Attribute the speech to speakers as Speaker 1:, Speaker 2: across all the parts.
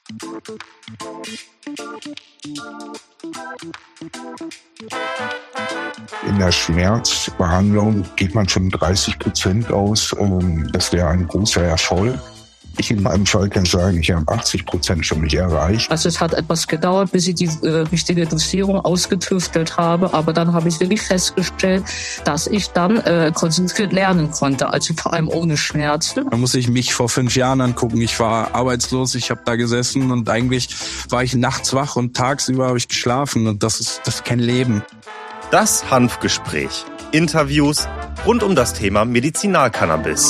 Speaker 1: In der Schmerzbehandlung geht man von 30% aus. Das wäre ein großer Erfolg. Ich in meinem Fall kann sagen, ich habe 80% für mich erreicht.
Speaker 2: Also es hat etwas gedauert, bis ich die richtige Dosierung ausgetüftelt habe. Aber dann habe ich wirklich festgestellt, dass ich dann konzentriert lernen konnte. Also vor allem ohne Schmerzen.
Speaker 3: Da muss ich mich vor 5 Jahren angucken. Ich war arbeitslos, ich habe da gesessen und eigentlich war ich nachts wach und tagsüber habe ich geschlafen. Und das ist kein Leben.
Speaker 4: Das Hanfgespräch. Interviews rund um das Thema Medizinalcannabis.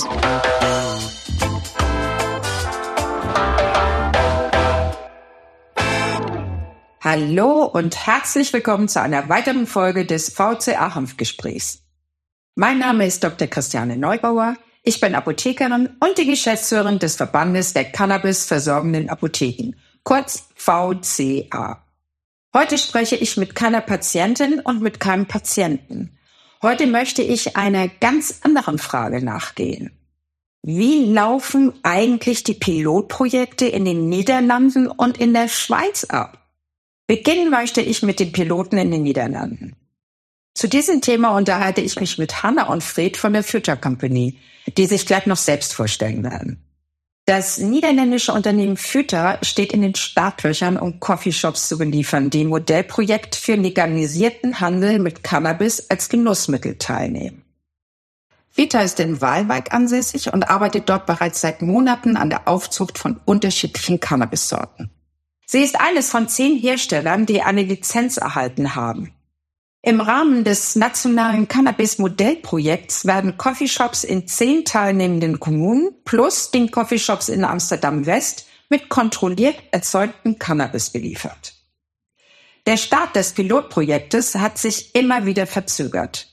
Speaker 5: Hallo und herzlich willkommen zu einer weiteren Folge des VCA-Hanfgesprächs. Mein Name ist Dr. Christiane Neubauer. Ich bin Apothekerin und die Geschäftsführerin des Verbandes der Cannabis-versorgenden Apotheken, kurz VCA. Heute spreche ich mit keiner Patientin und mit keinem Patienten. Heute möchte ich einer ganz anderen Frage nachgehen. Wie laufen eigentlich die Pilotprojekte in den Niederlanden und in der Schweiz ab? Beginnen möchte ich mit den Piloten in den Niederlanden. Zu diesem Thema unterhalte ich mich mit Hanna und Fred von der Future Company, die sich gleich noch selbst vorstellen werden. Das niederländische Unternehmen Future steht in den Startlöchern, um Coffeeshops zu beliefern, die im Modellprojekt für legalisierten Handel mit Cannabis als Genussmittel teilnehmen. Future ist in Waalwijk ansässig und arbeitet dort bereits seit Monaten an der Aufzucht von unterschiedlichen Cannabissorten. Sie ist eines von 10 Herstellern, die eine Lizenz erhalten haben. Im Rahmen des nationalen Cannabis-Modellprojekts werden Coffeeshops in 10 teilnehmenden Kommunen plus den Coffeeshops in Amsterdam-West mit kontrolliert erzeugtem Cannabis beliefert. Der Start des Pilotprojektes hat sich immer wieder verzögert.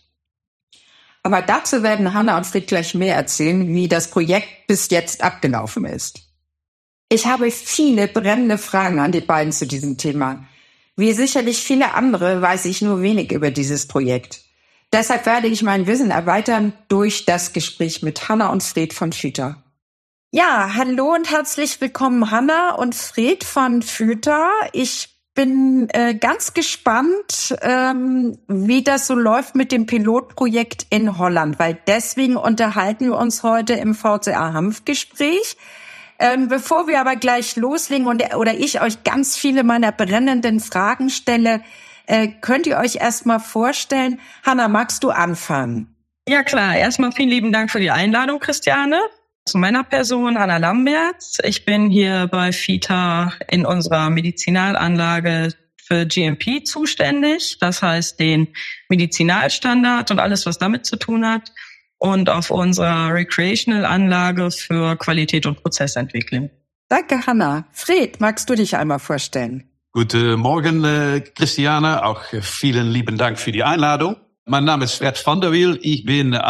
Speaker 5: Aber dazu werden Hanna und Fred gleich mehr erzählen, wie das Projekt bis jetzt abgelaufen ist. Ich habe viele brennende Fragen an die beiden zu diesem Thema. Wie sicherlich viele andere weiß ich nur wenig über dieses Projekt. Deshalb werde ich mein Wissen erweitern durch das Gespräch mit Hanna und Fred von Future. Ja, hallo und herzlich willkommen Hanna und Fred von Future. Ich bin ganz gespannt, wie das so läuft mit dem Pilotprojekt in Holland, weil deswegen unterhalten wir uns heute im VCA-Hanfgespräch. Bevor wir aber gleich loslegen oder ich euch ganz viele meiner brennenden Fragen stelle, könnt ihr euch erstmal vorstellen. Hanna, magst du anfangen?
Speaker 2: Ja klar, erstmal vielen lieben Dank für die Einladung, Christiane. Zu meiner Person, Hanna Lamberts. Ich bin hier bei FITA in unserer Medizinalanlage für GMP zuständig. Das heißt den Medizinalstandard und alles, was damit zu tun hat. Und auf unserer Recreational-Anlage für Qualität und Prozessentwicklung.
Speaker 5: Danke, Hanna. Fred, magst du dich einmal vorstellen?
Speaker 6: Guten Morgen, Christiane. Auch vielen lieben Dank für die Einladung. Mein Name ist Fred van der Wiel. Ich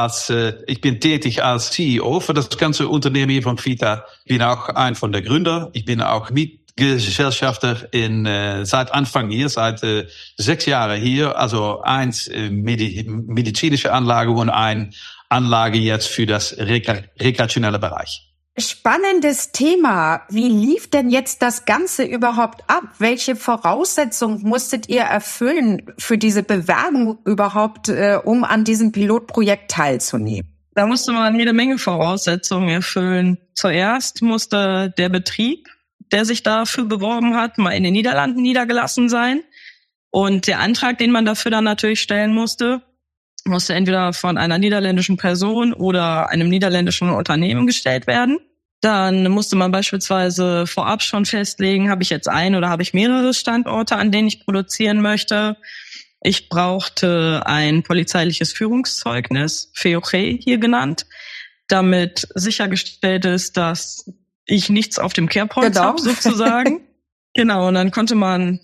Speaker 6: bin tätig als CEO für das ganze Unternehmen hier von FITA. Ich bin auch ein von der Gründer. Ich bin auch Mitgesellschafter seit Anfang hier, seit 6 Jahren hier. Also eins medizinische Anlage und ein Anlage jetzt für das rekreationelle Bereich.
Speaker 5: Spannendes Thema. Wie lief denn jetzt das Ganze überhaupt ab? Welche Voraussetzungen musstet ihr erfüllen für diese Bewerbung überhaupt, um an diesem Pilotprojekt teilzunehmen?
Speaker 2: Da musste man jede Menge Voraussetzungen erfüllen. Zuerst musste der Betrieb, der sich dafür beworben hat, mal in den Niederlanden niedergelassen sein. Und der Antrag, den man dafür dann natürlich stellen musste entweder von einer niederländischen Person oder einem niederländischen Unternehmen gestellt werden. Dann musste man beispielsweise vorab schon festlegen, habe ich jetzt ein oder habe ich mehrere Standorte, an denen ich produzieren möchte. Ich brauchte ein polizeiliches Führungszeugnis, VOG hier genannt, damit sichergestellt ist, dass ich nichts auf dem Kerbholz habe, sozusagen. Genau, und dann konnte man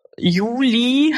Speaker 2: Juli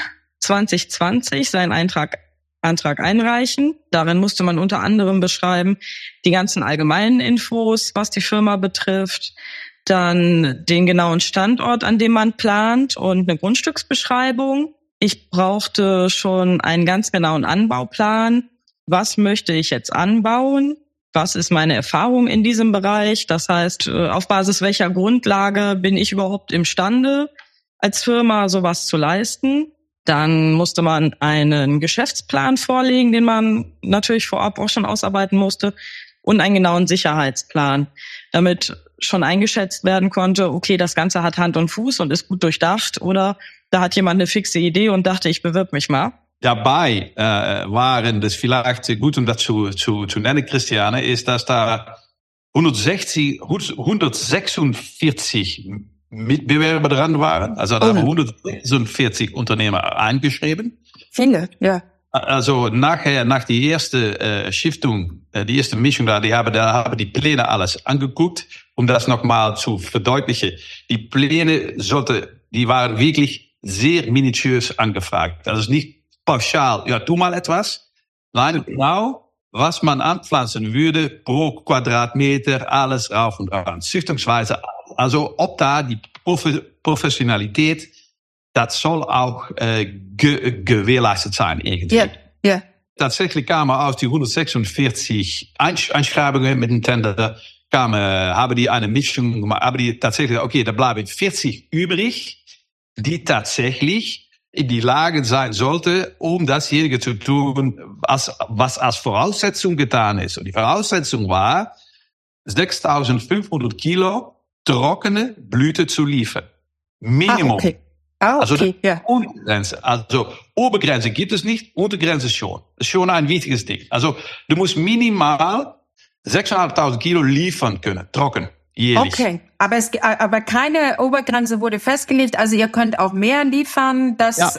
Speaker 2: 2020 seinen Antrag einreichen. Darin musste man unter anderem beschreiben die ganzen allgemeinen Infos, was die Firma betrifft, dann den genauen Standort, an dem man plant und eine Grundstücksbeschreibung. Ich brauchte schon einen ganz genauen Anbauplan. Was möchte ich jetzt anbauen? was ist meine Erfahrung in diesem Bereich? Das heißt, auf Basis welcher Grundlage bin ich überhaupt imstande, als Firma sowas zu leisten? Dann musste man einen Geschäftsplan vorlegen, den man natürlich vorab auch schon ausarbeiten musste, und einen genauen Sicherheitsplan, damit schon eingeschätzt werden konnte, okay, das Ganze hat Hand und Fuß und ist gut durchdacht, oder da hat jemand eine fixe Idee und dachte, ich bewirb mich mal.
Speaker 6: Dabei waren das vielleicht gut, um das zu nennen, Christiane, ist, dass da 146 Mitbewerber dran waren. Also da haben 146 Unternehmer eingeschrieben.
Speaker 5: Viele, ja.
Speaker 6: Also nach der ersten Stiftung, die erste Mischung da haben die Pläne alles angeguckt, um das nochmal zu verdeutlichen. Die Pläne die waren wirklich sehr minutiös angefragt. Das ist nicht pauschal, ja, tu mal etwas. Nein, genau, was man anpflanzen würde pro Quadratmeter, alles rauf und ran. Züchtungsweise, also ob da die Professionalität, das soll auch gewährleistet sein irgendwie.
Speaker 5: Ja, ja.
Speaker 6: Tatsächlich kamen aus die 146 Einschreibungen mit dem Tender, haben die eine Mischung gemacht, aber die tatsächlich, okay, da bleiben 40 übrig, die tatsächlich in die Lage sein sollte, um dasjenige zu tun, was als Voraussetzung getan ist. Und die Voraussetzung war, 6.500 Kilo trockene Blüte zu liefern. Minimum.
Speaker 5: Okay. Also ja.
Speaker 6: Untergrenze. Also Obergrenze gibt es nicht, Untergrenze schon. Das ist schon ein wichtiges Ding. Also du musst minimal 6.500 Kilo liefern können, trocken, jährlich.
Speaker 5: Okay, aber keine Obergrenze wurde festgelegt. Also ihr könnt auch mehr liefern.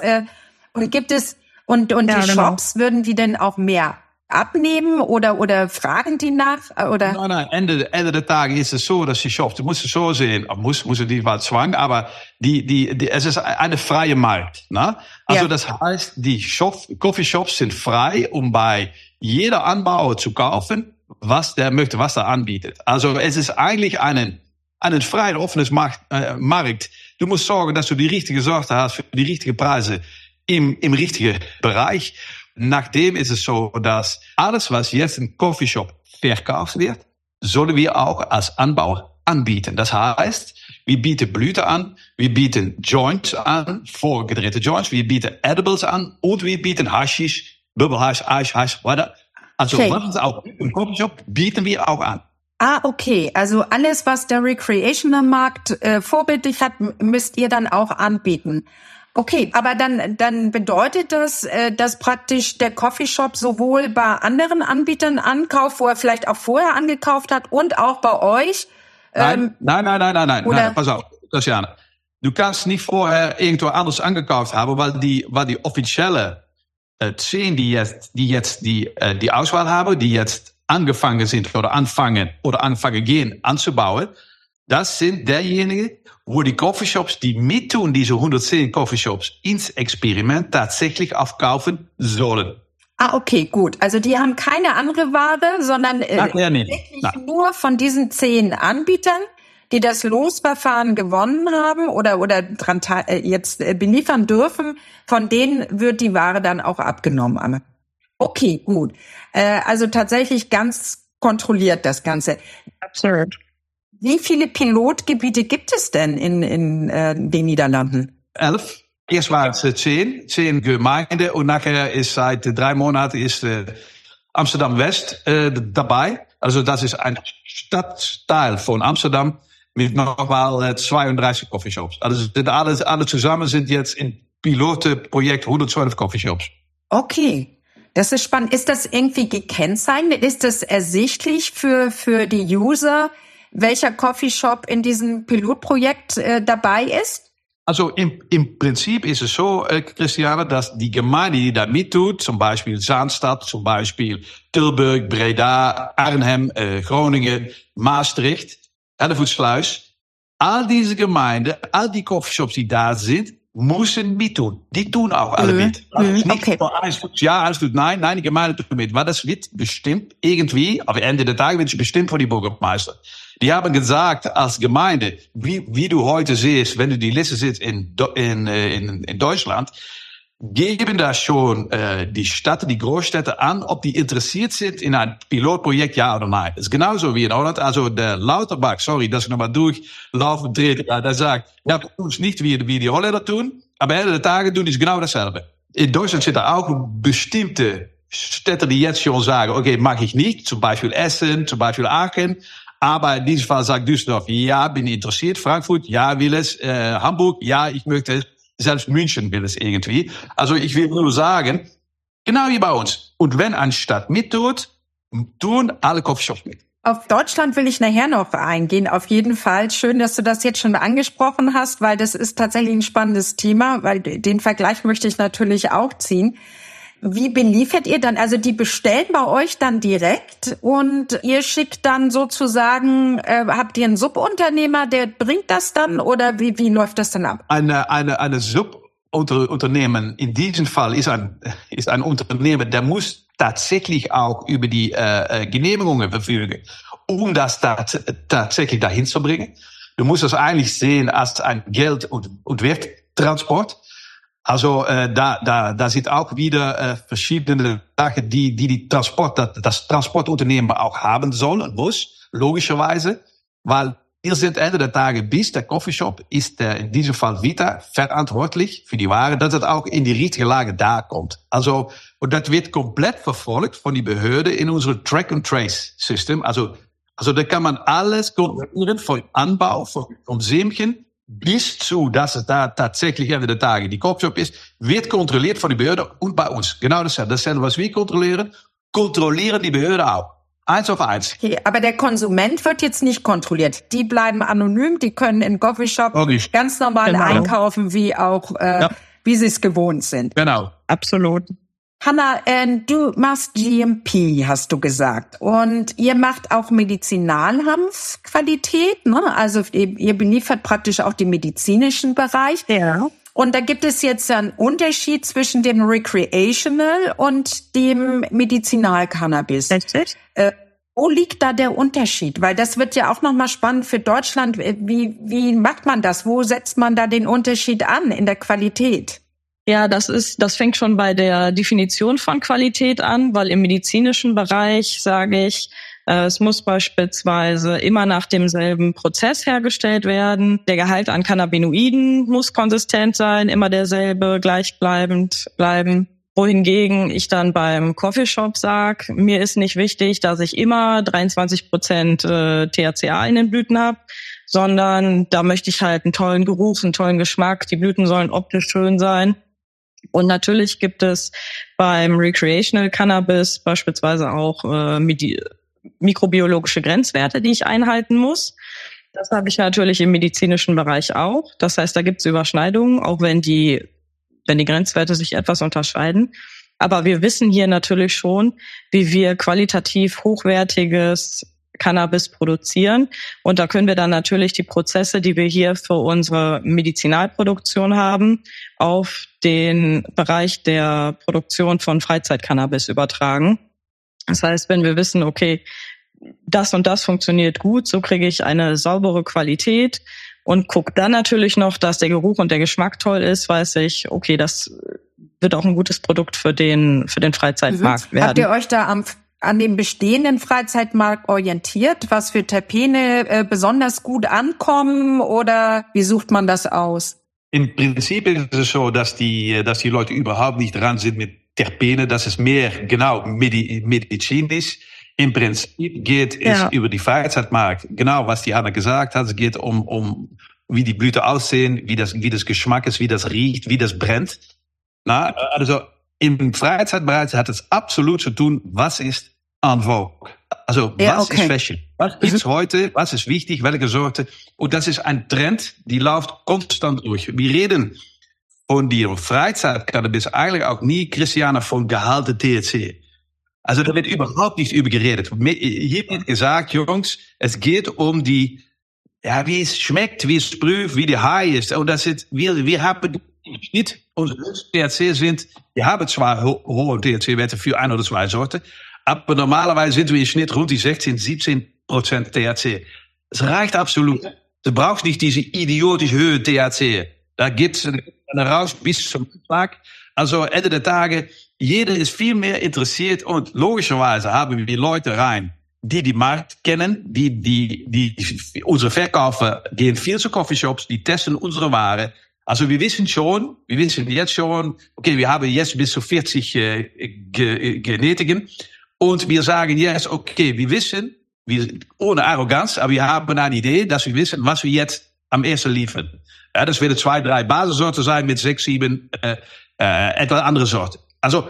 Speaker 5: Und gibt es und die Shops, würden die denn auch mehr abnehmen oder fragen die nach? Oder?
Speaker 6: Nein, Ende der Tage ist es so, dass die Shops, du musst es so sehen, muss die war Zwang, aber es ist eine freie Markt, ne? Also das heißt, die Coffeeshops sind frei, um bei jeder Anbauer zu kaufen, was der möchte, was er anbietet. Also es ist eigentlich einen freien, offenes Markt. Du musst sorgen, dass du die richtige Sorte hast für die richtigen Preise im richtigen Bereich. Nachdem ist es so, dass alles, was jetzt im Coffeeshop verkauft wird, sollen wir auch als Anbauer anbieten. Das heißt, wir bieten Blüte an, wir bieten Joints an, vorgedrehte Joints, wir bieten Edibles an und wir bieten Haschisch, Bubbelhasch, Eishasch, weiter. Also was auch im Coffeeshop bieten wir auch an.
Speaker 5: Okay. Also alles, was der Recreational-Markt vorbildlich hat, müsst ihr dann auch anbieten. Okay, aber dann bedeutet das, dass praktisch der Coffeeshop sowohl bei anderen Anbietern ankauft, wo er vielleicht auch vorher angekauft hat, und auch bei euch?
Speaker 6: Nein, pass auf, Christiane. Du kannst nicht vorher irgendwo anders angekauft haben, weil die offizielle 10, die jetzt die Auswahl haben, die jetzt angefangen sind oder anfangen gehen anzubauen, das sind derjenigen, wo die Coffeeshops, die mittun, diese 110 Coffeeshops ins Experiment tatsächlich aufkaufen sollen.
Speaker 5: Okay, gut. Also die haben keine andere Ware, sondern wirklich nur von diesen 10 Anbietern, die das Losverfahren gewonnen haben oder dran jetzt beliefern dürfen, von denen wird die Ware dann auch abgenommen. Okay, gut. Also tatsächlich ganz kontrolliert das Ganze.
Speaker 2: Absurd.
Speaker 5: Wie viele Pilotgebiete gibt es denn in den Niederlanden?
Speaker 6: 11. Erst waren es 10 Gemeinden und nachher ist seit 3 Monaten ist Amsterdam West dabei. Also das ist ein Stadtteil von Amsterdam mit nochmal 32 Coffeeshops. Also alle zusammen sind jetzt im Pilotprojekt 112 Coffeeshops.
Speaker 5: Okay. Das ist spannend. Ist das irgendwie gekennzeichnet? Ist das ersichtlich für die User, welcher Coffeeshop in diesem Pilotprojekt dabei ist?
Speaker 6: Also im Prinzip ist es so, Christiane, dass die Gemeinde, die da mittut, zum Beispiel Zaanstad, zum Beispiel Tilburg, Breda, Arnhem, Groningen, Maastricht, Hellevoetsluis, all diese Gemeinden, all die Coffeeshops, die da sind, müssen mittun. Die tun auch alle mit. Also nicht nur eins tut ja, eins tut nein, die Gemeinde tut mit. Weil das wird bestimmt irgendwie, am Ende der Tage wird es bestimmt von die Bürgermeister. Die haben gesagt, als Gemeinde, wie du heute siehst, wenn du die Liste siehst in Deutschland, geben da schon die Städte, die Großstädte an, ob die interessiert sind in ein Pilotprojekt, ja oder nein. Das ist genauso wie in Holland. Also der Lauterbach, sorry, dass ich nochmal durchlaufen trete, der sagt, ja, wir tun es nicht wie die Holländer tun, aber Ende der Tage tun die genau dasselbe. In Deutschland sind da auch bestimmte Städte, die jetzt schon sagen, okay, mag ich nicht, zum Beispiel Essen, zum Beispiel Aachen, aber in diesem Fall sagt Düsseldorf, ja, bin interessiert, Frankfurt, ja, will es, Hamburg, ja, ich möchte es. Selbst München will es irgendwie. Also ich will nur sagen, genau wie bei uns. Und wenn eine Stadt mittut, tun alle Coffeeshops mit.
Speaker 5: Auf Deutschland will ich nachher noch eingehen. Auf jeden Fall. Schön, dass du das jetzt schon angesprochen hast, weil das ist tatsächlich ein spannendes Thema, weil den Vergleich möchte ich natürlich auch ziehen. Wie beliefert ihr dann? Also die bestellen bei euch dann direkt und ihr schickt dann sozusagen, habt ihr einen Subunternehmer, der bringt das dann oder wie läuft das dann ab?
Speaker 6: Eine Subunternehmen in diesem Fall ist ein Unternehmen, der muss tatsächlich auch über die Genehmigungen verfügen, um das tatsächlich dahin zu bringen. Du musst das eigentlich sehen als ein Geld- und Werttransport. Also da sind auch wieder verschiedene Sachen, die das Transportunternehmen auch haben soll und muss, logischerweise, weil wir sind Ende der Tage bis der Coffeeshop ist in diesem Fall Vita verantwortlich für die Ware, dass es auch in die richtige Lage da kommt. Also und das wird komplett verfolgt von die Behörde in unserem Track-and-Trace-System. Also da kann man alles kontrollieren, vom Anbau, vom Sämchen bis zu, dass es da tatsächlich Ende der Tage die Coffeeshop ist, wird kontrolliert von die Behörde und bei uns. Genau dasselbe, was wir kontrollieren die Behörde auch. 1 auf 1.
Speaker 5: Okay, aber der Konsument wird jetzt nicht kontrolliert. Die bleiben anonym, die können in Coffeeshop ganz normal einkaufen, wie auch, wie sie es gewohnt sind.
Speaker 6: Genau.
Speaker 2: Absolut.
Speaker 5: Hanna, du machst GMP, hast du gesagt. Und ihr macht auch Medizinalhanfqualität, ne? Also ihr beliefert praktisch auch den medizinischen Bereich.
Speaker 2: Ja.
Speaker 5: Und da gibt es jetzt einen Unterschied zwischen dem Recreational und dem Medizinalcannabis.
Speaker 2: Richtig.
Speaker 5: Wo liegt da der Unterschied? Weil das wird ja auch nochmal spannend für Deutschland. Wie macht man das? Wo setzt man da den Unterschied an in der Qualität?
Speaker 2: Ja, das fängt schon bei der Definition von Qualität an, weil im medizinischen Bereich sage ich, es muss beispielsweise immer nach demselben Prozess hergestellt werden. Der Gehalt an Cannabinoiden muss konsistent sein, immer derselbe, gleichbleibend bleiben. Wohingegen ich dann beim Coffeeshop sage, mir ist nicht wichtig, dass ich immer 23% THCA in den Blüten habe, sondern da möchte ich halt einen tollen Geruch, einen tollen Geschmack. Die Blüten sollen optisch schön sein. Und natürlich gibt es beim Recreational Cannabis beispielsweise auch mikrobiologische Grenzwerte, die ich einhalten muss. Das habe ich natürlich im medizinischen Bereich auch. Das heißt, da gibt es Überschneidungen, auch wenn die Grenzwerte sich etwas unterscheiden. Aber wir wissen hier natürlich schon, wie wir qualitativ hochwertiges Cannabis produzieren. Und da können wir dann natürlich die Prozesse, die wir hier für unsere Medizinalproduktion haben, auf den Bereich der Produktion von Freizeitcannabis übertragen. Das heißt, wenn wir wissen, okay, das und das funktioniert gut, so kriege ich eine saubere Qualität und gucke dann natürlich noch, dass der Geruch und der Geschmack toll ist, weiß ich, okay, das wird auch ein gutes Produkt für den Freizeitmarkt werden.
Speaker 5: Habt ihr euch da an dem bestehenden Freizeitmarkt orientiert, was für Terpene besonders gut ankommen oder wie sucht man das aus?
Speaker 6: Im Prinzip ist es so, dass die Leute überhaupt nicht dran sind mit Terpene, dass es mehr genau Medizin ist. Im Prinzip geht es über die Freizeitmarkt, genau was die Hanna gesagt hat. Es geht um wie die Blüten aussehen, wie das Geschmack ist, wie das riecht, wie das brennt. Also im Freizeitbereich hat es absolut zu tun, was ist en vogue. Also was ist Fashion? Was ist heute? Was ist wichtig? Welche Sorte? Und das ist ein Trend, die läuft konstant durch. Wir reden von die Freizeit-Cannabis eigentlich auch nie, Christiane, von Gehalte THC. Also da wird überhaupt nicht über geredet. Hier wird gesagt, Jungs, es geht um die, wie es schmeckt, wie es prüft, wie die High ist. Und das ist, wir haben nicht, unsere THC sind, wir haben zwar hohe THC-Werte für ein oder zwei Sorten, aber normalerweise sind wir im Schnitt rund die 16-17% THC. Es reicht absolut. Du brauchst nicht diese idiotisch hohe THC. Da gibt's raus bis zum Tag. Also Ende der Tage, jeder ist viel mehr interessiert und logischerweise haben wir Leute rein, die Markt kennen, die unsere Verkäufer gehen viel zu Coffeeshops, die testen unsere Ware. Also wir wissen jetzt schon, okay, wir haben jetzt bis zu 40 Genetiken und wir sagen jetzt, okay, ohne Arroganz, aber wir haben eine Idee, dass wir wissen, was wir jetzt am ersten liefern. Ja, das werden 2, 3 Basissorten sein mit 6, 7 etwas andere Sorten. Also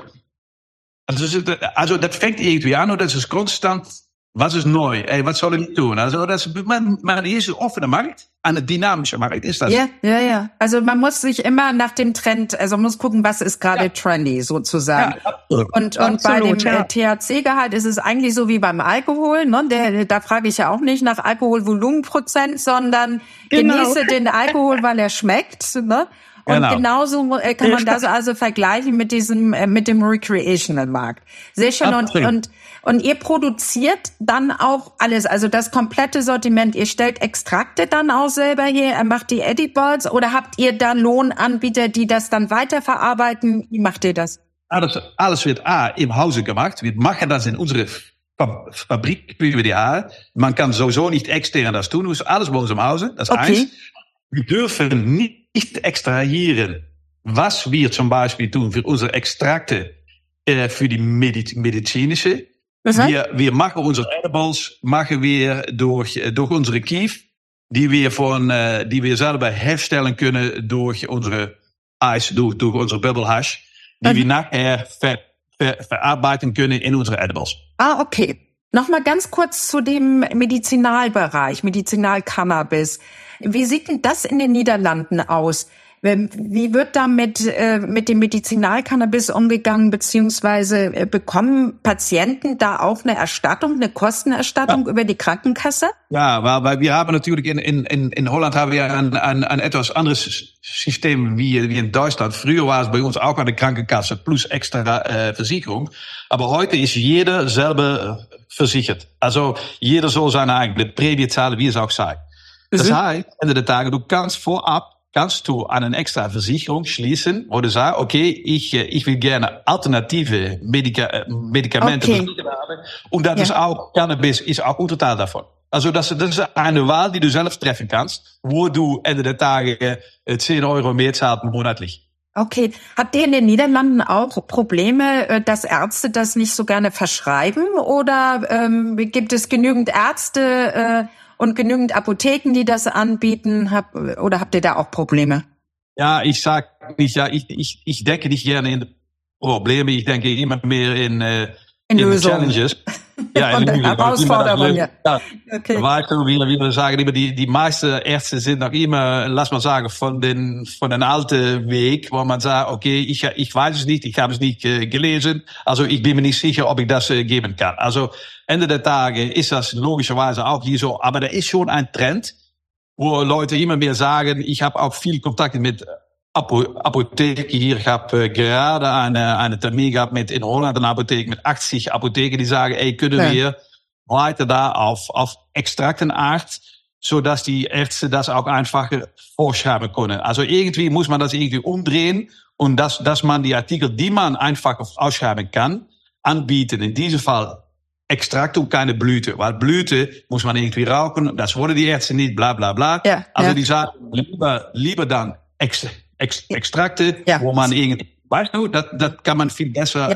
Speaker 6: das fängt irgendwie an und das ist konstant. Was ist neu? Was soll ich tun? Also man ist ein offener Markt, ein dynamischer Markt ist das.
Speaker 5: Ja. Also man muss sich immer nach dem Trend, also man muss gucken, was ist gerade trendy sozusagen. Ja, und bei dem THC-Gehalt ist es eigentlich so wie beim Alkohol. Ne? Da frage ich ja auch nicht nach Alkoholvolumenprozent, sondern genieße den Alkohol, weil er schmeckt. Ne? Und genauso kann man das also vergleichen mit dem Recreational-Markt. Sehr schön. Und ihr produziert dann auch alles, also das komplette Sortiment. Ihr stellt Extrakte dann auch selber her, macht die Edibles oder habt ihr da Lohnanbieter, die das dann weiterverarbeiten? Wie macht ihr das?
Speaker 6: Alles wird im Hause gemacht. Wir machen das in unsere Fabrik über die Jahre. Man kann sowieso nicht extern das tun. Dus alles bei uns im Hause. Das ist eins. Wir dürfen nicht extrahieren, was wir zum Beispiel tun für unsere Extrakte, für die medizinische. Wir machen unsere Edibles, durch unsere Kief, die wir selber herstellen können durch unsere Eis, durch unsere Bubble Hash, die wir nachher verarbeiten können in unsere Edibles.
Speaker 5: Okay. Nochmal ganz kurz zu dem Medizinalbereich, Medizinalcannabis. Wie sieht denn das in den Niederlanden aus? Wie wird da mit dem Medizinalcannabis umgegangen, beziehungsweise bekommen Patienten da auch eine Erstattung, eine Kostenerstattung über die Krankenkasse?
Speaker 6: Ja, weil wir haben natürlich in Holland haben wir ein etwas anderes System wie in Deutschland. Früher war es bei uns auch eine Krankenkasse plus extra Versicherung. Aber heute ist jeder selber versichert. Also jeder soll seine eigene Prämie zahlen, wie es auch sei. Das heißt, Ende der Tage, du kannst du an eine extra Versicherung schließen, wo du sagst, okay, ich will gerne alternative Medikamente versichert haben. Und das ist auch, Cannabis ist auch Unterteil davon. Also das ist eine Wahl, die du selbst treffen kannst, wo du Ende der Tage 10 Euro mehr zahlst monatlich.
Speaker 5: Okay. Habt ihr in den Niederlanden auch Probleme, dass Ärzte das nicht so gerne verschreiben? Oder gibt es genügend Ärzte und genügend Apotheken, die das anbieten? Oder habt ihr da auch Probleme?
Speaker 6: Ja, ich denke nicht gerne in Probleme. Ich denke immer mehr in Challenges. Ja, in Herausforderungen. Okay. Weißt du, wie wir sagen, immer die meisten Ärzte sind noch immer, lass mal sagen, von den alten Weg, wo man sagt, okay, ich weiß es nicht, ich habe es nicht gelesen, also ich bin mir nicht sicher, ob ich das geben kann. Also Ende der Tage ist das logischerweise auch hier so, aber da ist schon ein Trend, wo Leute immer mehr sagen, ich habe auch viel Kontakt mit Apotheken hier. Ich habe gerade eine Termin gehabt in Holland, eine Apotheke mit 80 Apotheken, die sagen, können wir weiter da auf Extraktenart, so dass die Ärzte das auch einfacher vorschreiben können. Also irgendwie muss man das irgendwie umdrehen und dass man die Artikel, die man einfach ausschreiben kann, anbieten. In diesem Fall Extrakt und keine Blüte, weil Blüte muss man irgendwie rauchen, das wollen die Ärzte nicht, bla bla bla. Ja, also die sagen lieber dann Extrakte, wo man irgendwie, weißt du, das kann man viel besser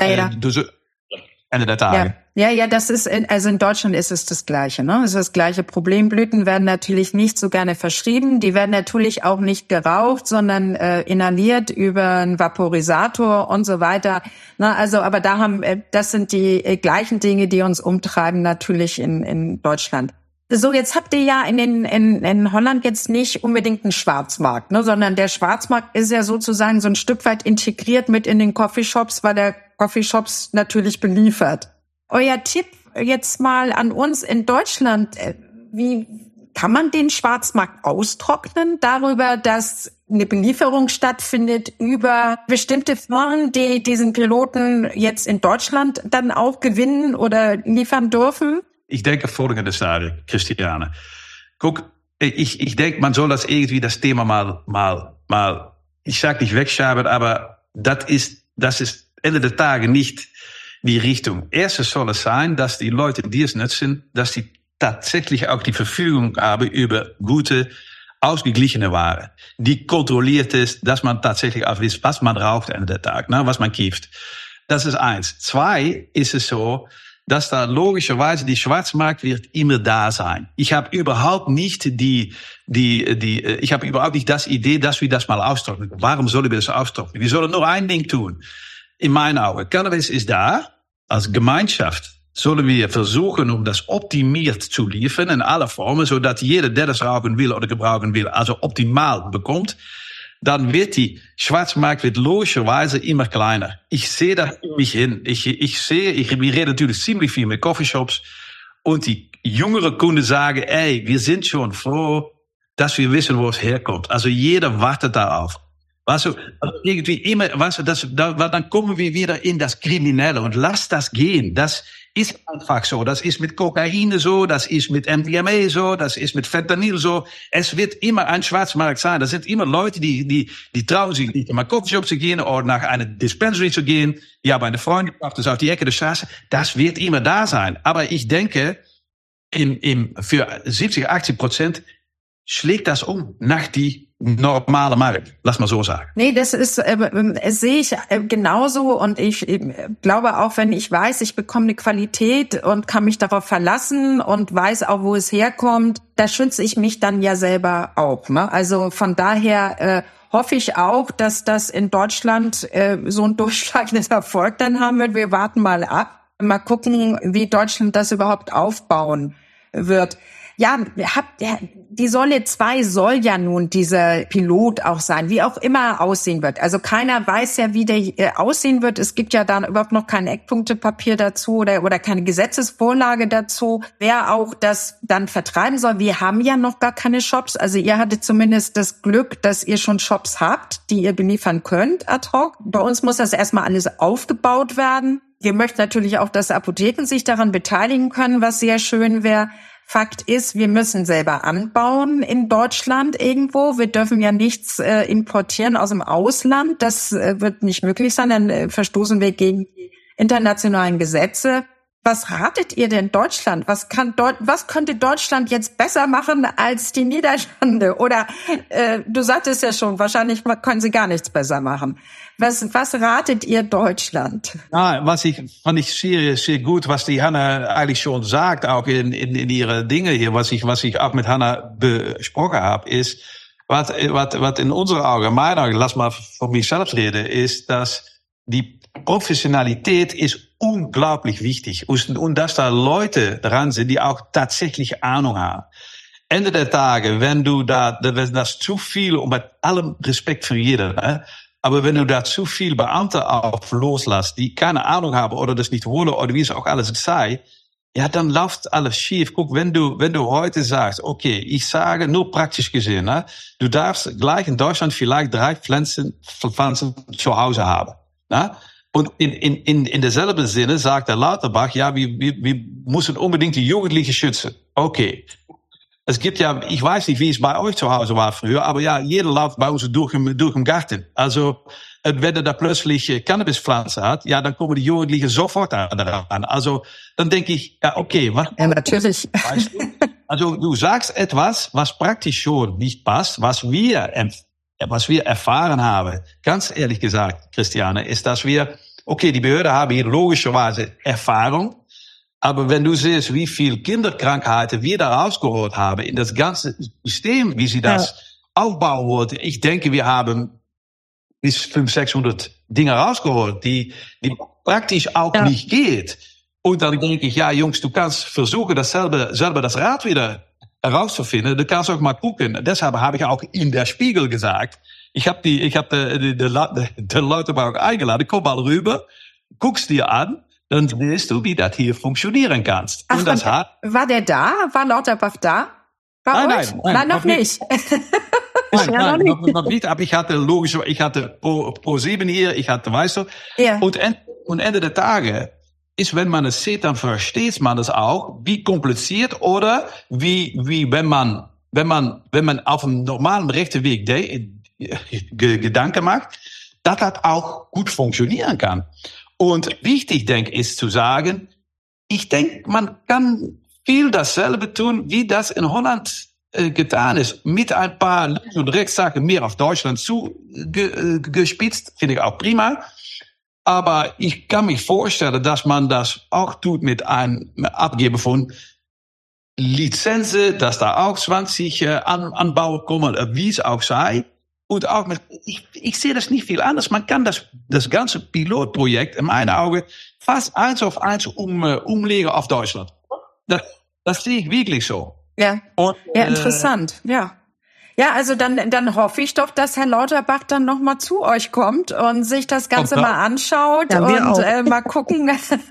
Speaker 6: Ende der Tage.
Speaker 5: Ja, das ist, also in Deutschland ist es das Gleiche, ne? Es ist das gleiche Problem. Blüten werden natürlich nicht so gerne verschrieben. Die werden natürlich auch nicht geraucht, sondern inhaliert über einen Vaporisator und so weiter. Na, also, aber das sind die gleichen Dinge, die uns umtreiben, natürlich in Deutschland. So, jetzt habt ihr ja in Holland jetzt nicht unbedingt einen Schwarzmarkt, ne, sondern der Schwarzmarkt ist ja sozusagen so ein Stück weit integriert mit in den Coffeeshops, weil der Coffeeshops natürlich beliefert. Euer Tipp jetzt mal an uns in Deutschland, wie kann man den Schwarzmarkt austrocknen darüber, dass eine Belieferung stattfindet über bestimmte Firmen, die diesen Piloten jetzt in Deutschland dann auch gewinnen oder liefern dürfen?
Speaker 6: Ich denke folgende Sache, Christiane. Guck, ich denke, man soll das irgendwie das Thema mal, ich sag nicht wegschreiben, aber das ist das ist Ende der Tage nicht die Richtung. Erstens soll es sein, dass die Leute, die es nutzen, dass sie tatsächlich auch die Verfügung haben über gute, ausgeglichene Ware, die kontrolliert ist, dass man tatsächlich auch weiß, was man raucht Ende der Tag, was man kifft. Das ist 1. 2 ist es so, dass da logischerweise die Schwarzmarkt wird immer da sein. Ich habe überhaupt nicht ich habe überhaupt nicht das Idee, dass wir das mal austrocknen. Warum sollen wir das austrocknen? Wir sollen nur ein Ding tun. In meinen Augen, Cannabis ist da. Als Gemeinschaft sollen wir versuchen, um das optimiert zu liefern in alle Formen, zodat jeder, der das rauchen will oder gebrauchen will, also optimal bekommt. Dann wird die Schwarzmarkt logischerweise immer kleiner. Ich sehe da mich hin. Wir reden natürlich ziemlich viel mit Coffeeshops und die jüngere Kunden sagen, wir sind schon froh, dass wir wissen, wo es herkommt. Also jeder wartet darauf. Also irgendwie immer, dann kommen wir wieder in das Kriminelle und lass das gehen. Das ist einfach so. Das ist mit Kokain so, das ist mit MDMA so, das ist mit Fentanyl so. Es wird immer ein Schwarzmarkt sein. Das sind immer Leute, die trauen sich nicht, in einen Coffeeshop zu gehen oder nach einer Dispensary zu gehen. Die haben eine Freundin gebracht, das auf die Ecke der Straße. Das wird immer da sein. Aber ich denke, für 70-80% schlägt das nach die normale Markt. Lass mal so sagen.
Speaker 5: Nee, das ist, sehe ich genauso und ich glaube auch, wenn ich weiß, ich bekomme eine Qualität und kann mich darauf verlassen und weiß auch, wo es herkommt, da schütze ich mich dann ja selber auch. Ne? Also von daher hoffe ich auch, dass das in Deutschland so ein durchschlagendes Erfolg dann haben wird. Wir warten mal ab, mal gucken, wie Deutschland das überhaupt aufbauen wird. Ja, die Säule 2 soll ja nun dieser Pilot auch sein, wie auch immer aussehen wird. Also keiner weiß ja, wie der aussehen wird. Es gibt ja dann überhaupt noch kein Eckpunktepapier dazu oder keine Gesetzesvorlage dazu, wer auch das dann vertreiben soll. Wir haben ja noch gar keine Shops. Also ihr hattet zumindest das Glück, dass ihr schon Shops habt, die ihr beliefern könnt ad hoc. Bei uns muss das erstmal alles aufgebaut werden. Wir möchten natürlich auch, dass Apotheken sich daran beteiligen können, was sehr schön wäre. Fakt ist, wir müssen selber anbauen in Deutschland irgendwo. Wir dürfen ja nichts importieren aus dem Ausland. Das wird nicht möglich sein. Dann verstoßen wir gegen die internationalen Gesetze. Was ratet ihr denn Deutschland? Was könnte Deutschland jetzt besser machen als die Niederlande? Oder du sagtest ja schon, wahrscheinlich können sie gar nichts besser machen. Was ratet ihr Deutschland?
Speaker 6: Fand ich sehr gut, was die Hanna eigentlich schon sagt, auch in ihre Dinge hier, was ich auch mit Hanna besprochen habe, ist, was in unserer Augen, meiner Augen, lass mal von mir selbst reden, ist, dass die Professionalität ist unglaublich wichtig. Und dass da Leute dran sind, die auch tatsächlich Ahnung haben. Ende der Tage, wenn das zu viel, und mit allem Respekt für jeder, aber wenn du da zu viel Beamte auf loslässt, die keine Ahnung haben oder das nicht wollen oder wie es auch alles sei, ja, dann läuft alles schief. Guck, wenn du heute sagst, okay, ich sage nur praktisch gesehen, du darfst gleich in Deutschland vielleicht 3 Pflanzen zu Hause haben. Und in derselben Sinne sagt der Lauterbach, ja, wir müssen unbedingt die Jugendlichen schützen. Okay. Es gibt ja, ich weiß nicht, wie es bei euch zu Hause war früher, aber ja, jeder läuft bei uns durch im Garten. Also, wenn er da plötzlich Cannabispflanze hat, ja, dann kommen die Jugendlichen sofort daran. Also, dann denke ich, ja, okay, was?
Speaker 5: Ja, natürlich.
Speaker 6: Weißt du? Also, du sagst etwas, was praktisch schon nicht passt, was wir erfahren haben. Ganz ehrlich gesagt, Christiane, ist, dass die Behörden haben hier logischerweise Erfahrung. Aber wenn du siehst, wie viel Kinderkrankheiten wir da rausgeholt haben in das ganze System, wie sie das aufbauen wollten, ich denke, wir haben bis 500-600 Dinge rausgeholt, die praktisch auch nicht geht. Und dann denke ich, ja, Jungs, du kannst versuchen, selber das Rad wieder herauszufinden. Du kannst auch mal gucken. Deshalb habe ich auch in der Spiegel gesagt, ich habe der Lauterbach eingeladen, komm mal rüber, guck's dir an. Dann siehst du, wie das hier funktionieren kannst.
Speaker 5: Ach, war der da? War Lauterbach da? Nein, noch nicht.
Speaker 6: Nein, noch nicht. Aber ich hatte Pro7 hier, weißt du. Ja. Und Ende der Tage ist, wenn man es sieht, dann versteht man es auch, wie kompliziert oder wie wenn man auf einem normalen rechten Weg Gedanken macht, dass das auch gut funktionieren kann. Und wichtig, denke ich, ist zu sagen, ich denke, man kann viel dasselbe tun, wie das in Holland getan ist. Mit ein paar Links- und Rechtssachen mehr auf Deutschland zugespitzt, finde ich auch prima. Aber ich kann mich vorstellen, dass man das auch tut mit einem Abgeben von Lizenzen, dass da auch 20 Anbauer kommen, wie es auch sei. Und auch ich sehe das nicht viel anders. Man kann das ganze Pilotprojekt in meinen Augen fast 1:1 umlegen auf Deutschland. Das sehe ich wirklich so.
Speaker 5: Ja,
Speaker 6: Und,
Speaker 5: interessant, ja. Ja, also dann hoffe ich doch, dass Herr Lauterbach dann noch mal zu euch kommt und sich das Ganze mal anschaut und mal gucken,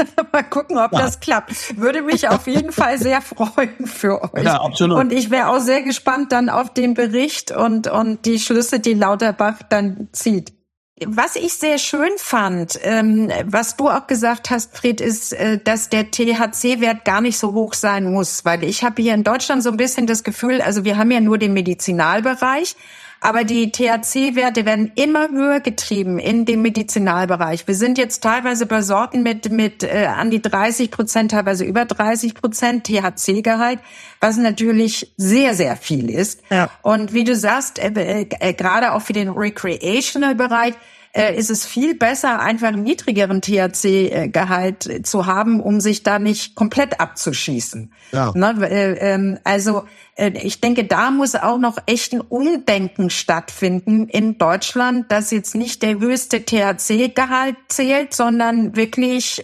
Speaker 5: ob das klappt. Würde mich auf jeden Fall sehr freuen für euch.
Speaker 6: Ja, absolut.
Speaker 5: Und ich wäre auch sehr gespannt dann auf den Bericht und die Schlüsse, die Lauterbach dann zieht. Was ich sehr schön fand, was du auch gesagt hast, Fred, ist, dass der THC-Wert gar nicht so hoch sein muss, weil ich habe hier in Deutschland so ein bisschen das Gefühl, also wir haben ja nur den Medizinalbereich, aber die THC-Werte werden immer höher getrieben in dem Medizinalbereich. Wir sind jetzt teilweise bei Sorten mit an die 30%, teilweise über 30% THC-Gehalt, was natürlich sehr, sehr viel ist. Ja. Und wie du sagst, gerade auch für den Recreational-Bereich ist es viel besser, einfach einen niedrigeren THC-Gehalt zu haben, um sich da nicht komplett abzuschießen. Ja. Also ich denke, da muss auch noch echt ein Umdenken stattfinden in Deutschland, dass jetzt nicht der höchste THC-Gehalt zählt, sondern wirklich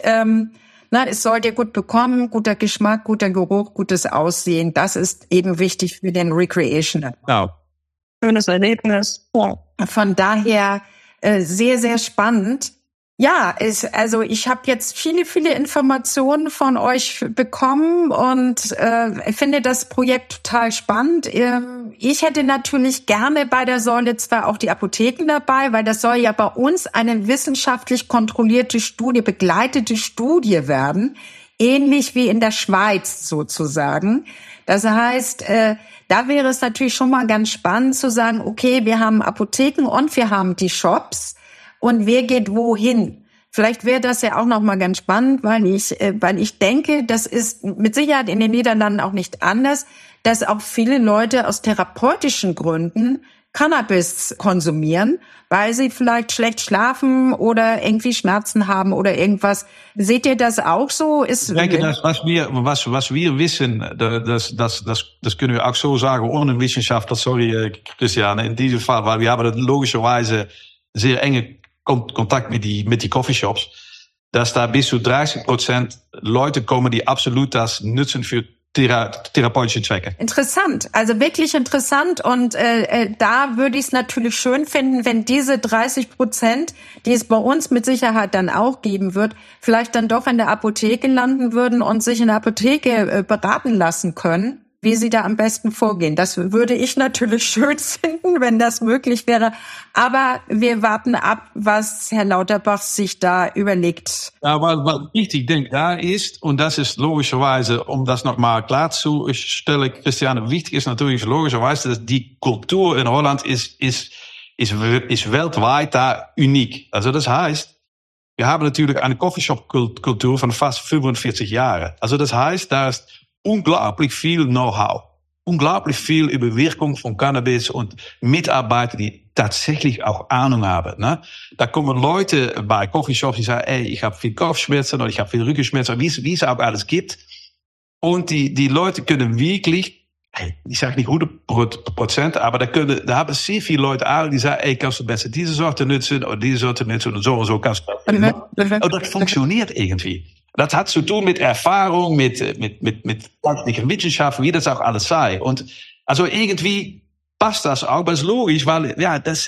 Speaker 5: es soll dir gut bekommen, guter Geschmack, guter Geruch, gutes Aussehen. Das ist eben wichtig für den Recreational.
Speaker 6: Ja.
Speaker 2: Schönes Erlebnis. Ja.
Speaker 5: Von daher sehr, sehr spannend. Ja, also ich habe jetzt viele, viele Informationen von euch bekommen und finde das Projekt total spannend. Ich hätte natürlich gerne bei der Säule 2 auch die Apotheken dabei, weil das soll ja bei uns eine wissenschaftlich kontrollierte Studie, begleitete Studie werden, ähnlich wie in der Schweiz sozusagen. Das heißt, da wäre es natürlich schon mal ganz spannend zu sagen, okay, wir haben Apotheken und wir haben die Shops und wer geht wohin? Vielleicht wäre das ja auch noch mal ganz spannend, weil ich denke, das ist mit Sicherheit in den Niederlanden auch nicht anders, dass auch viele Leute aus therapeutischen Gründen Cannabis konsumieren, weil sie vielleicht schlecht schlafen oder irgendwie Schmerzen haben oder irgendwas. Seht ihr das auch so?
Speaker 6: Ich denke, was wir wissen, das können wir auch so sagen, ohne Wissenschaftler, sorry Christiane, in diesem Fall, weil wir haben logischerweise sehr enge Kontakt mit die Coffeeshops, dass da bis zu 30% Leute kommen, die absolut das nutzen für therapeutische Zwecke.
Speaker 5: Interessant, also wirklich interessant und da würde ich es natürlich schön finden, wenn diese 30%, die es bei uns mit Sicherheit dann auch geben wird, vielleicht dann doch in der Apotheke landen würden und sich in der Apotheke beraten lassen können, wie sie da am besten vorgehen. Das würde ich natürlich schön finden, wenn das möglich wäre. Aber wir warten ab, was Herr Lauterbach sich da überlegt.
Speaker 6: Ja, was wichtig, denke da ist, und das ist logischerweise, um das nochmal klarzustellen, Christiane, wichtig ist natürlich logischerweise, dass die Kultur in Holland ist weltweit da uniek. Also das heißt, wir haben natürlich eine Coffeeshop-Kultur von fast 45 Jahren. Also das heißt, da ist unglaublich viel Know-how, unglaublich viel über Wirkung von Cannabis und Mitarbeiter, die tatsächlich auch Ahnung haben. Ne? Da kommen Leute bei Coffeeshops, die sagen, ey, ich habe viel Kopfschmerzen oder ich habe viel Rückenschmerzen, wie es auch alles gibt. Und die Leute können wirklich, ich sage nicht 100%, aber da haben sehr viele Leute Ahnung, die sagen, ey, kannst du besser diese Sorte nutzen oder diese Sorte nutzen und so kannst du. Und das funktioniert irgendwie. Das hat zu tun mit Erfahrung, mit praktischen Wissenschaften, wie das auch alles sei. Und also irgendwie passt das auch, aber es ist logisch, weil ja, das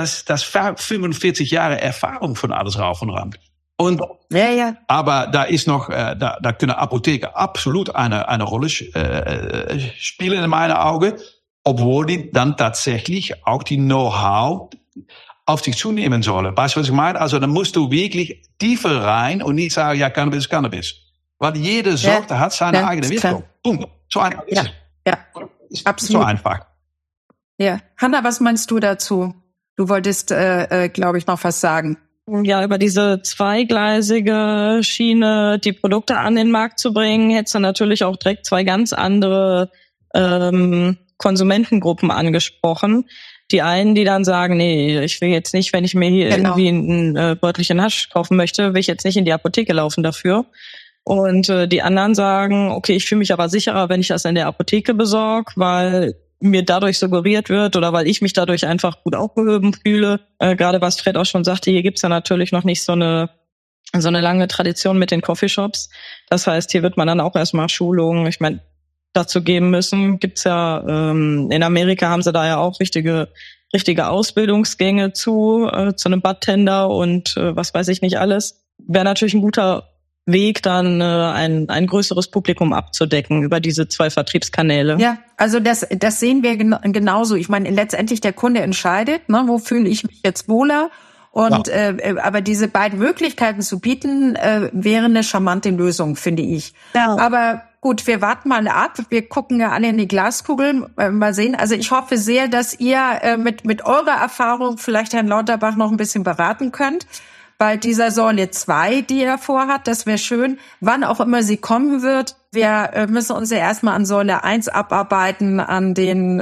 Speaker 6: 45 Jahre Erfahrung von alles rauf und ran. Und
Speaker 5: ja.
Speaker 6: Aber da ist noch, da können Apotheken absolut eine Rolle spielen in meinen Augen, obwohl die dann tatsächlich auch die Know-how auf sich zunehmen sollen. Weißt du, was ich meine? Also dann musst du wirklich tiefer rein und nicht sagen, ja, Cannabis ist Cannabis. Weil jede Sorte hat seine eigene Wirkung. Punkt. So einfach ist es.
Speaker 5: Ja,
Speaker 6: ist
Speaker 5: absolut.
Speaker 6: So einfach.
Speaker 5: Ja. Hanna, was meinst du dazu? Du wolltest, glaube ich, noch was sagen.
Speaker 2: Ja, über diese zweigleisige Schiene die Produkte an den Markt zu bringen, hättest du natürlich auch direkt zwei ganz andere Konsumentengruppen angesprochen. Die einen, die dann sagen, nee, ich will jetzt nicht, wenn ich mir hier irgendwie ein Beutelchen Hasch kaufen möchte, will ich jetzt nicht in die Apotheke laufen dafür. Und die anderen sagen, okay, ich fühle mich aber sicherer, wenn ich das in der Apotheke besorge, weil mir dadurch suggeriert wird oder weil ich mich dadurch einfach gut aufgehoben fühle. Gerade was Fred auch schon sagte, hier gibt's ja natürlich noch nicht so eine lange Tradition mit den Coffeeshops. Das heißt, hier wird man dann auch erstmal Schulungen, ich meine, dazu geben müssen. Gibt's ja, in Amerika haben sie da ja auch richtige Ausbildungsgänge zu einem Bartender und was weiß ich nicht alles. Wäre natürlich ein guter Weg, dann ein größeres Publikum abzudecken über diese zwei Vertriebskanäle.
Speaker 5: Ja, also das sehen wir genauso. Ich meine, letztendlich der Kunde entscheidet, ne, wo fühle ich mich jetzt wohler. Und aber diese beiden Möglichkeiten zu bieten, wäre eine charmante Lösung, finde ich. Ja. Aber gut, wir warten mal ab. Wir gucken ja alle in die Glaskugel. Mal sehen. Also ich hoffe sehr, dass ihr mit eurer Erfahrung vielleicht Herrn Lauterbach noch ein bisschen beraten könnt. Bei dieser Säule 2, die er vorhat, das wäre schön, wann auch immer sie kommen wird. Wir müssen uns ja erstmal an Säule 1 abarbeiten, an den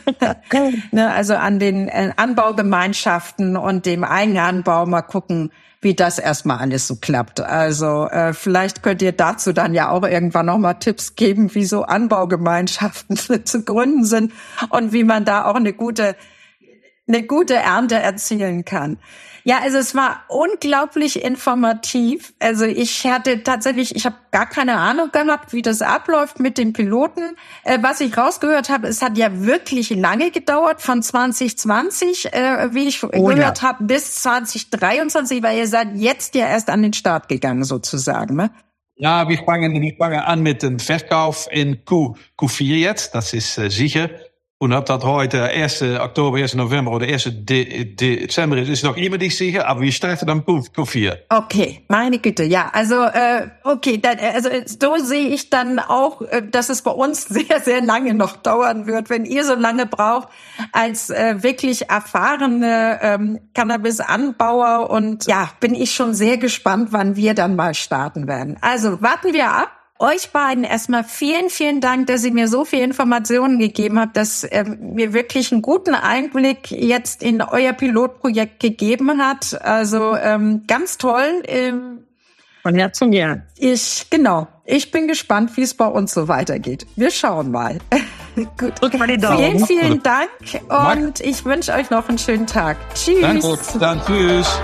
Speaker 5: also an den Anbaugemeinschaften und dem Eigenanbau. Mal gucken, wie das erstmal alles so klappt. Also vielleicht könnt ihr dazu dann ja auch irgendwann noch mal Tipps geben, wie so Anbaugemeinschaften zu gründen sind und wie man da auch eine gute Ernte erzielen kann. Ja, also es war unglaublich informativ. Also ich habe gar keine Ahnung gehabt, wie das abläuft mit den Piloten. Was ich rausgehört habe, es hat ja wirklich lange gedauert, von 2020, wie ich gehört habe, bis 2023, weil ihr seid jetzt ja erst an den Start gegangen sozusagen, ne?
Speaker 6: Ja, wir fangen an mit dem Verkauf in Q4 jetzt, das ist sicher. Und ob das heute 1. Oktober, 1. November oder 1. Dezember ist noch immer nicht sicher, aber wir starten am Q4.
Speaker 5: Okay, meine Güte, ja. Also, okay, also so sehe ich dann auch, dass es bei uns sehr, sehr lange noch dauern wird, wenn ihr so lange braucht als wirklich erfahrene Cannabis-Anbauer. Und ja, bin ich schon sehr gespannt, wann wir dann mal starten werden. Also warten wir ab. Euch beiden erstmal vielen, vielen Dank, dass ihr mir so viel Informationen gegeben habt, dass mir wirklich einen guten Einblick jetzt in euer Pilotprojekt gegeben hat. Also ganz toll.
Speaker 2: Von Herz und Gern.
Speaker 5: Ich bin gespannt, wie es bei uns so weitergeht. Wir schauen mal. Gut.
Speaker 2: Drück mal die Daumen.
Speaker 5: Vielen, vielen Dank und ich wünsche euch noch einen schönen Tag. Tschüss.
Speaker 6: Danke, dann tschüss.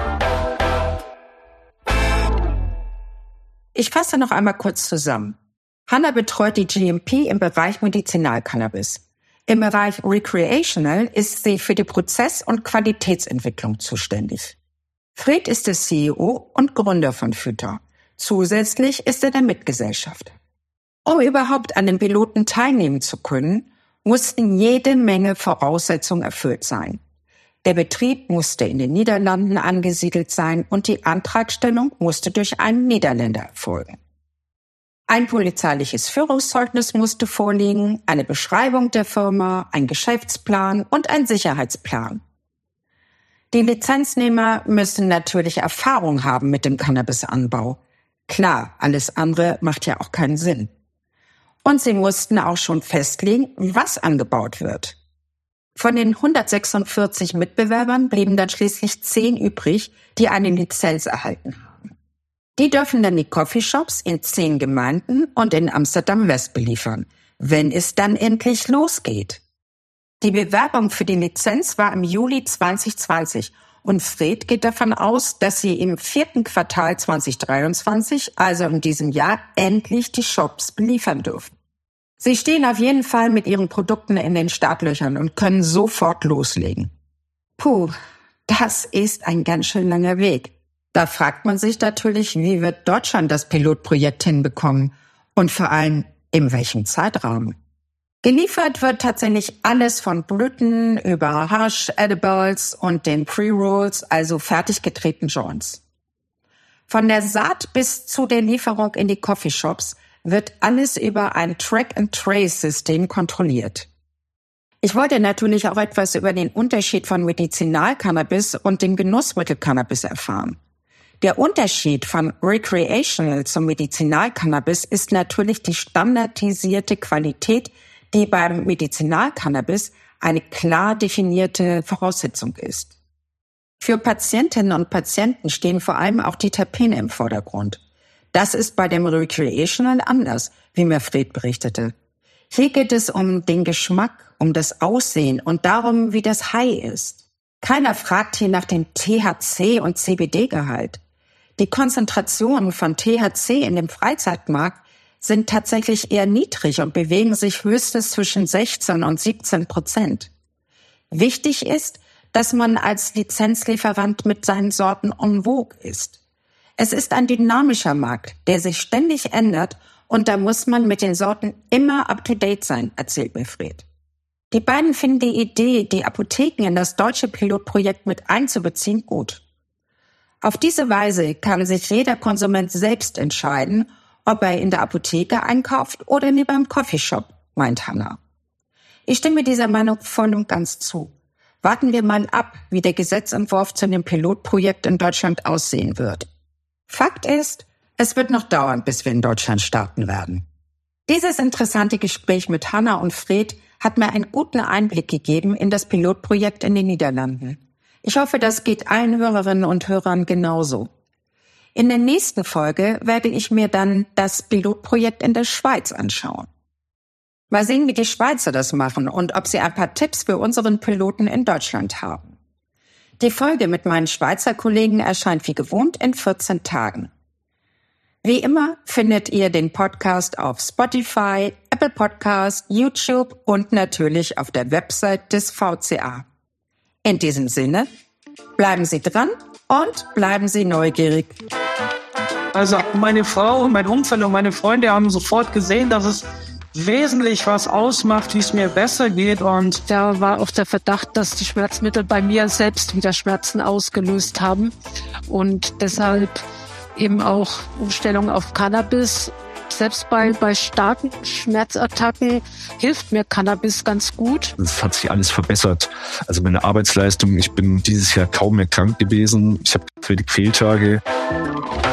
Speaker 5: Ich fasse noch einmal kurz zusammen. Hanna betreut die GMP im Bereich Medizinalcannabis. Im Bereich Recreational ist sie für die Prozess- und Qualitätsentwicklung zuständig. Fred ist der CEO und Gründer von Phyta. Zusätzlich ist er der Mitgesellschafter. Um überhaupt an den Piloten teilnehmen zu können, mussten jede Menge Voraussetzungen erfüllt sein. Der Betrieb musste in den Niederlanden angesiedelt sein und die Antragstellung musste durch einen Niederländer erfolgen. Ein polizeiliches Führungszeugnis musste vorliegen, eine Beschreibung der Firma, ein Geschäftsplan und ein Sicherheitsplan. Die Lizenznehmer müssen natürlich Erfahrung haben mit dem Cannabisanbau. Klar, alles andere macht ja auch keinen Sinn. Und sie mussten auch schon festlegen, was angebaut wird. Von den 146 Mitbewerbern blieben dann schließlich 10 übrig, die eine Lizenz erhalten haben. Die dürfen dann die Coffeeshops in 10 Gemeinden und in Amsterdam West beliefern, wenn es dann endlich losgeht. Die Bewerbung für die Lizenz war im Juli 2020 und Fred geht davon aus, dass sie im 4. Quartal 2023, also in diesem Jahr, endlich die Shops beliefern dürfen. Sie stehen auf jeden Fall mit ihren Produkten in den Startlöchern und können sofort loslegen. Puh, das ist ein ganz schön langer Weg. Da fragt man sich natürlich, wie wird Deutschland das Pilotprojekt hinbekommen und vor allem in welchem Zeitrahmen. Geliefert wird tatsächlich alles von Blüten über Hash, Edibles und den Pre-Rolls, also fertig gedrehten Joints. Von der Saat bis zu der Lieferung in die Coffeeshops wird alles über ein Track-and-Trace-System kontrolliert. Ich wollte natürlich auch etwas über den Unterschied von Medizinalcannabis und dem Genussmittel Cannabis erfahren. Der Unterschied von Recreational zum Medizinalcannabis ist natürlich die standardisierte Qualität, die beim Medizinalcannabis eine klar definierte Voraussetzung ist. Für Patientinnen und Patienten stehen vor allem auch die Terpene im Vordergrund. Das ist bei dem Recreational anders, wie mir Fred berichtete. Hier geht es um den Geschmack, um das Aussehen und darum, wie das High ist. Keiner fragt hier nach dem THC- und CBD-Gehalt. Die Konzentrationen von THC in dem Freizeitmarkt sind tatsächlich eher niedrig und bewegen sich höchstens zwischen 16 und 17%. Wichtig ist, dass man als Lizenzlieferant mit seinen Sorten en vogue ist. Es ist ein dynamischer Markt, der sich ständig ändert und da muss man mit den Sorten immer up-to-date sein, erzählt mir Fred. Die beiden finden die Idee, die Apotheken in das deutsche Pilotprojekt mit einzubeziehen, gut. Auf diese Weise kann sich jeder Konsument selbst entscheiden, ob er in der Apotheke einkauft oder lieber im Coffeeshop, meint Hanna. Ich stimme dieser Meinung voll und ganz zu. Warten wir mal ab, wie der Gesetzentwurf zu dem Pilotprojekt in Deutschland aussehen wird. Fakt ist, es wird noch dauern, bis wir in Deutschland starten werden. Dieses interessante Gespräch mit Hanna und Fred hat mir einen guten Einblick gegeben in das Pilotprojekt in den Niederlanden. Ich hoffe, das geht allen Hörerinnen und Hörern genauso. In der nächsten Folge werde ich mir dann das Pilotprojekt in der Schweiz anschauen. Mal sehen, wie die Schweizer das machen und ob sie ein paar Tipps für unseren Piloten in Deutschland haben. Die Folge mit meinen Schweizer Kollegen erscheint wie gewohnt in 14 Tagen. Wie immer findet ihr den Podcast auf Spotify, Apple Podcast, YouTube und natürlich auf der Website des VCA. In diesem Sinne, bleiben Sie dran und bleiben Sie neugierig.
Speaker 7: Also meine Frau und mein Umfeld und meine Freunde haben sofort gesehen, dass es wesentlich was ausmacht, wie es mir besser geht. Und
Speaker 8: da war auch der Verdacht, dass die Schmerzmittel bei mir selbst wieder Schmerzen ausgelöst haben. Und deshalb eben auch Umstellung auf Cannabis. Selbst bei starken Schmerzattacken hilft mir Cannabis ganz gut.
Speaker 9: Es hat sich alles verbessert. Also meine Arbeitsleistung, ich bin dieses Jahr kaum mehr krank gewesen. Ich habe wenig Fehltage.